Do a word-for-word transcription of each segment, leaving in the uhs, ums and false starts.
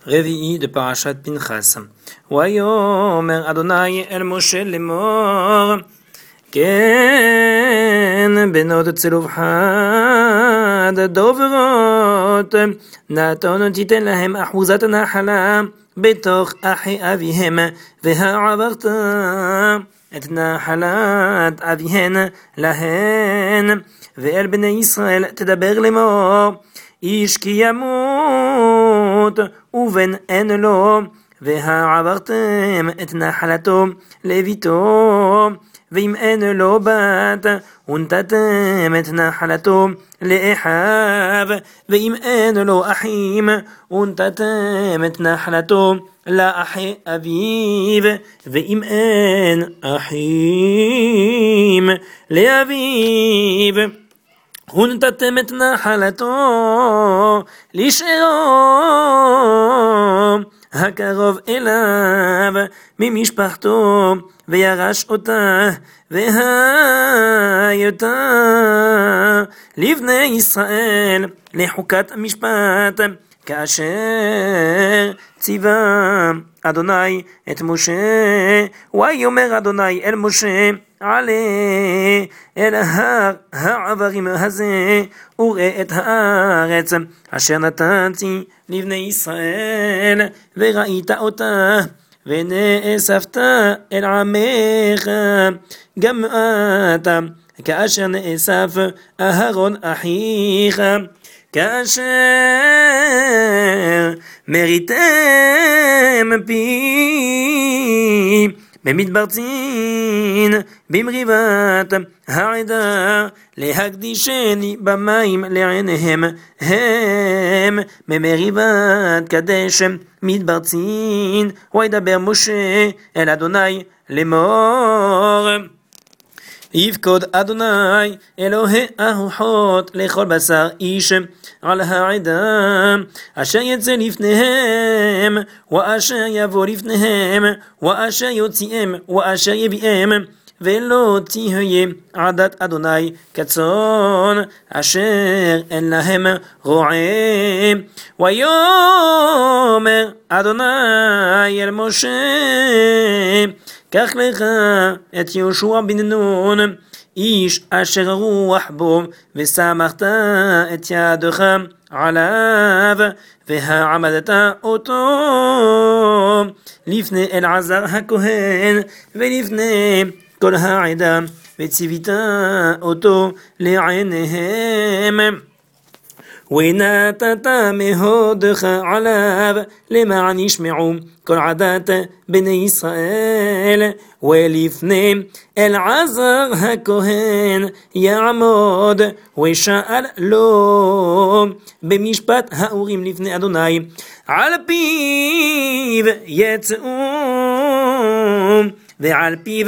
רביעי de parashat Pinchas. ויאמר אדוני אל משה לאמור, כן בנות צלופחד דוברות, נתון תיתן להם אחוזת נחלה בתוך אחי אביהם, והעברת את נחלת אביהן להן. ואל בני ישראל תדבר לאמור, איש כי ימות ובן אין לו, והעברתם את נחלתו לביתו, ואם אין לו בת ונתתם את נחלתו לאחיו, ואם אין לו אחים ונתתם את נחלתו לאחי אביו, ואם אין אחים לאביו ונתתם את נחלתו לשארו הקרוב אליו ממשפחתו, וירש אותה והיותה לבני ישראל לחוקת המשפט, כאשר ציווה אדוני את משה. ויאמר אדוני אל משה, עלה אל ההר העברים הזה, וראה את הארץ אשר נתתי לבני ישראל, וראית אותה, ונאספת אל עמך גם אתה, כאשר נאסף אהרון אחיך, כאשר מריתם פי במדבר צין במריבת העדה, להקדישני במים לעיניהם, הם ממריבת קדש מדבר צין. וידבר משה אל אדוני לאמור, יפקוד אדוני אלוהי הרוחות לכל בשר איש על העדה אשר יצא לפניהם, ואשר יבוא לפניהם, ואשר יוציאם, ואשר יביאם, ולא תהיה עדת אדוני כצאן אשר אין להם רועה. ויאמר אדוני אל משה, קח לך את יהושע בן נון, איש אשר הרוח בו, ושמחת את ידך עליו, והעמדת אותו לפני אלעזר הכהן ולפני כל העדה, וציווית אותו לעיניהם. ונתת מהודך עליו למען ישמעו כל עדת בני ישראל, ולפני אלעזר הכהן יעמוד, ושאל לו במשפט האורים לפני אדוני, על פיו יצאו ועל פיו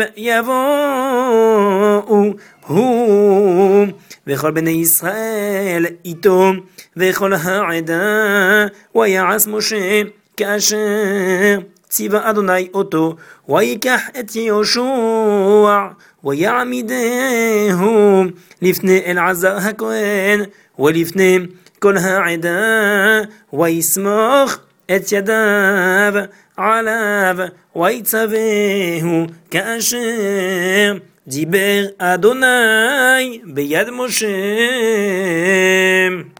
יבואו הוא וכל בני ישראל איתו וכל העדה. ויעש משה כאשר ציווה אדוני אותו, ויקח את יהושע ויעמידהו לפני אלעזר הכהן ולפני כל העדה, ויסמוך את ידיו עליו, ויצווהו כאשר דיבר אדוני ביד משה.